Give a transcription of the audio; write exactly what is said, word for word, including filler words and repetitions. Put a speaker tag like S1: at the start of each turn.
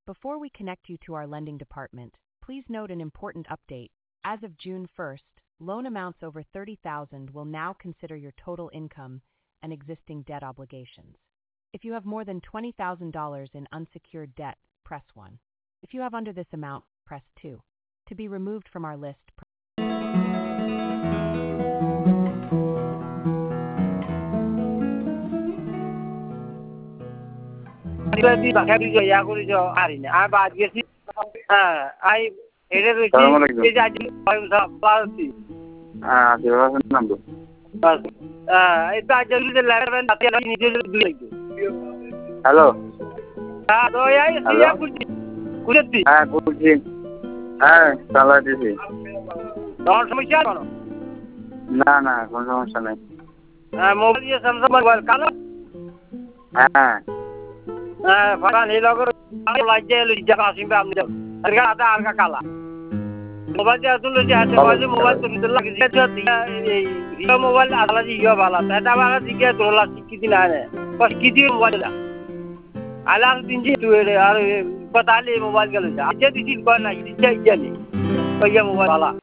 S1: Before we connect you to our lending department, please note an important update. As of June first, loan amounts over thirty thousand dollars will now consider your total income and existing debt obligations. If you have more than twenty thousand dollars in unsecured debt, press one. If you have under this amount, press two. To be removed from our list, press
S2: hello
S3: hello
S2: হ্যাঁ বলছি হ্যাঁ চালা দিছি
S3: তোমার সমস্যা কেন
S2: না না কোনো সমস্যা নেই
S3: হ্যাঁ মোবাইল দিয়ে স্যামসাং মোবাইল কালো
S2: হ্যাঁ
S3: হ্যাঁ ফাটা নীল করে লাইজে লিজা আসিবে আপনি আরগা আটা আরগা কালা মোবাইল দিয়ে আসলে যে আছে বাজে মোবাইল তো ভিতর লাগে যে এই রিও মোবাইল আলা জি ইয়া বালা এটা বালা দিকে তোলা কি দিন আরে বস কি দিন মোবাইল আলার দিন জি তুই আর बताले मोबाइल गलो जा जे दिस कोन ना दिस जानी कहिया मोबाइल वाला